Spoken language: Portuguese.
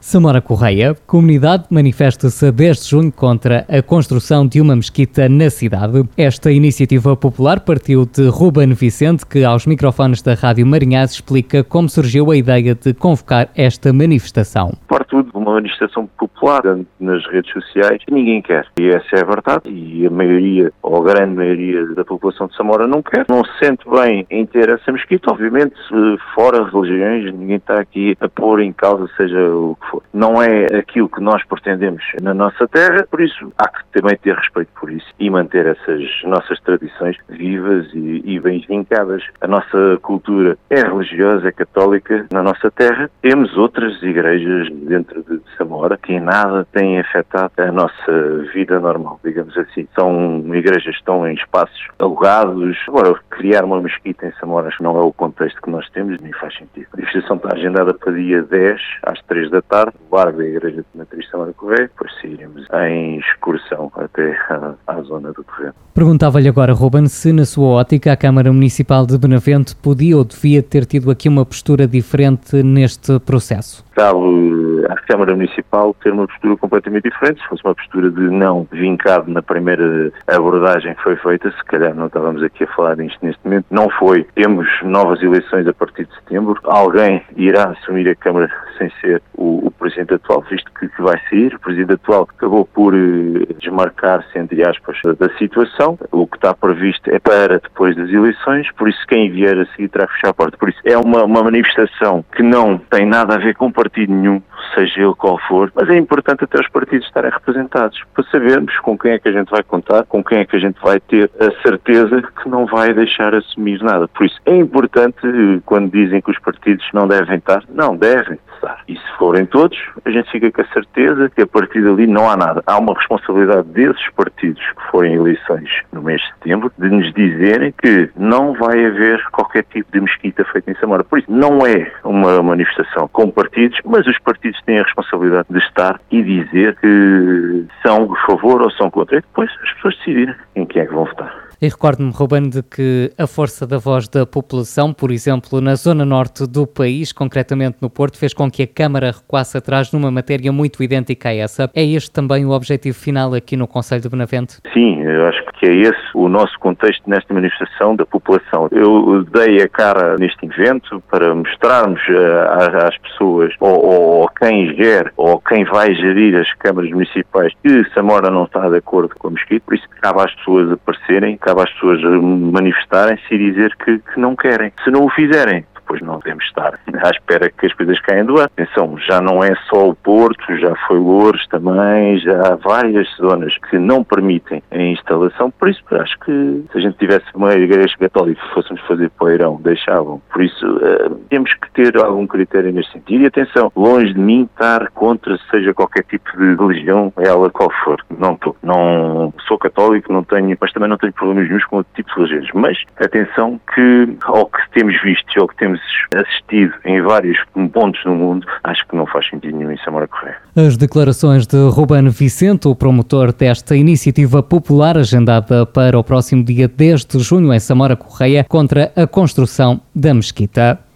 Samora Correia, comunidade manifesta-se a 10 de junho contra a construção de uma mesquita na cidade. Esta iniciativa popular partiu de Ruben Vicente, que aos microfones da Rádio Marinhás explica como surgiu a ideia de convocar esta manifestação. Partiu de uma manifestação popular nas redes sociais que ninguém quer. E essa é a verdade. E a maioria, ou a grande maioria da população de Samora não quer. Não se sente bem em ter essa mesquita. Obviamente, fora religiões, ninguém está aqui a pôr em causa seja o que for. Não é aquilo que nós pretendemos na nossa terra, por isso há que também ter respeito por isso e manter essas nossas tradições vivas e bem vincadas. A nossa cultura é religiosa, é católica na nossa terra. Temos outras igrejas dentro de Samora que em nada têm afetado a nossa vida normal, digamos assim. São igrejas que estão em espaços alugados. Agora, criar uma mesquita em Samora não é o contexto que nós temos, nem faz sentido. A manifestação está agendada para dia 10, às 3 da tarde, no largo da Igreja de Matriz Samora Correia, depois sairemos em excursão até à zona do terreno. Perguntava-lhe agora, Ruben, se na sua ótica a Câmara Municipal de Benavente podia ou devia ter tido aqui uma postura diferente neste processo. Cabe à Câmara Municipal ter uma postura completamente diferente. Se fosse uma postura de não vincado na primeira abordagem que foi feita, se calhar não estávamos aqui a falar disto neste momento. Não foi. Temos novas eleições a partir de setembro. Alguém irá assumir a Câmara sem ser o Presidente atual, visto que vai sair. O Presidente atual acabou por desmarcar-se, entre aspas, da situação. O que está previsto é para depois das eleições, por isso quem vier a seguir terá que fechar a porta. Por isso é uma manifestação que não tem nada a ver com partido nenhum, seja ele qual for, mas é importante até os partidos estarem representados, para sabermos com quem é que a gente vai contar, com quem é que a gente vai ter a certeza que não vai deixar assumir nada. Por isso é importante, quando dizem que os partidos não devem estar, não devem estar. E se forem todos, a gente fica com a certeza que a partir dali não há nada. Há uma responsabilidade desses partidos que forem eleições no mês de setembro, de nos dizerem que não vai haver qualquer tipo de mesquita feita em Samora. Por isso, não é uma manifestação com partidos, mas os partidos têm a responsabilidade de estar e dizer que são a favor ou são contra. E depois as pessoas decidirem em quem é que vão votar. E recordo-me, Ruben, de que a força da voz da população, por exemplo, na zona norte do país, concretamente no Porto, fez com que a Câmara recuasse atrás numa matéria muito idêntica a essa. É este também o objetivo final aqui no Concelho de Benavente? Sim, eu acho que é esse o nosso contexto nesta manifestação da população. Eu dei a cara neste evento para mostrarmos às pessoas, ou quem gere, ou quem vai gerir as câmaras municipais, que Samora não está de acordo com a mesquita, por isso cabe às pessoas aparecerem, cabe às pessoas manifestarem-se e dizer que não querem. Se não o fizerem, depois não devemos estar à espera que as coisas caiam do ar. Atenção, já não é só o Porto, já foi Loures também, já há várias zonas que não permitem a instalação. Por isso, acho que se a gente tivesse uma igreja católica que fôssemos fazer poeirão, deixavam. Por isso, temos que ter algum critério neste sentido. E atenção, longe de mim estar contra seja qualquer tipo de religião, ela qual for. Não estou. Não sou católico, não tenho, mas também não tenho problemas nenhum com outro tipo de religiões. Mas, atenção que, ao que temos visto, ao que temos assistido em vários pontos do mundo, acho que não faz sentido nenhum em Samora Correia. As declarações de Ruben Vicente, o promotor desta iniciativa popular agendada para o próximo dia 10 de junho em Samora Correia contra a construção da mesquita.